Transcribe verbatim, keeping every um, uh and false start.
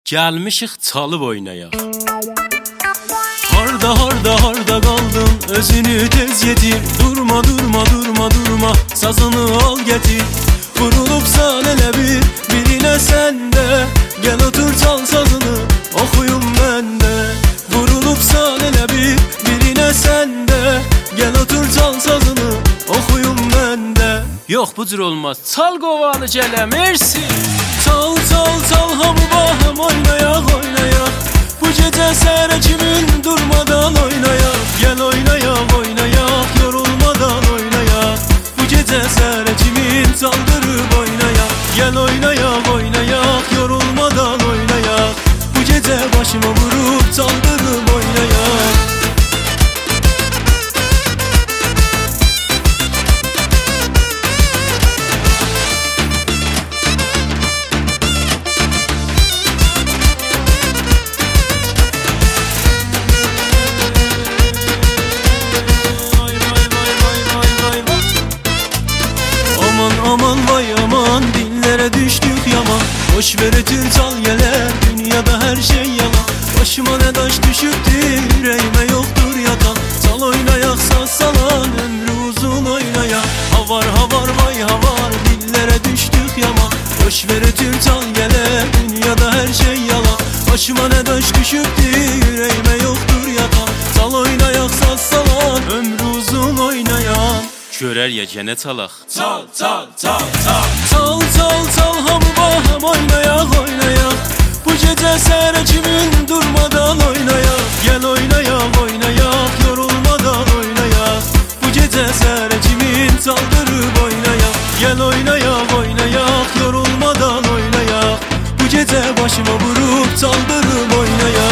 Gəlmişik çalıb oynayaq. Harda harda harda qaldın, özünü tez yetir. Durma durma durma durma, sazını al getir. Vurulubsan elə bir, bilinə səndə. Gəl otur çal sazını, oxuyum məndə. Vurulubsan elə bir, bilinə səndə. Gəl otur çal sazını, oxuyum məndə. Yox bu cür olmaz, çal qovanı gələ, mersi. Çal çal çal hamı baham oynayaq oynayaq. Bu gecə səhərə kimin durmadan oynayaq. Gəl oynayaq oynayaq, yorulmadan oynayaq. Bu gecə səhərə kimin çaldırıb oynayaq. Gəl oynayaq oynayaq, yorulmadan oynayaq. Bu gecə başıma vurub çaldırıb oynayaq. Aman vay aman, dillere düştük yaman. Boş ver ötür çal geler, dünyada her şey yalan. Başıma ne taş düşüktür, yüreğime yoktur yatan. Çal oynayak saz salan, ömrü uzun oynayak. Havar havar vay havar, dillere düştük yaman. Boş ver ötür çal geler, dünyada her şey yalan. Başıma ne taş düşüktür, yüreğime yoktur yatan. Çal oynayak saz salan, ömrü uzun oynayan. Görər ya gene çalaq. Çal çal çal çal. Çal çal çal hamı baham oynayaq oynayaq. Bu gecə səhərə kimin durmadan oynayaq. Gəl oynayaq oynayaq, yorulmadan oynayaq. Bu gecə səhərə kimin çaldırıb oynayaq. Gəl oynayaq oynayaq, yorulmadan oynayaq. Bu gecə başıma vurub çaldırıb oynayaq.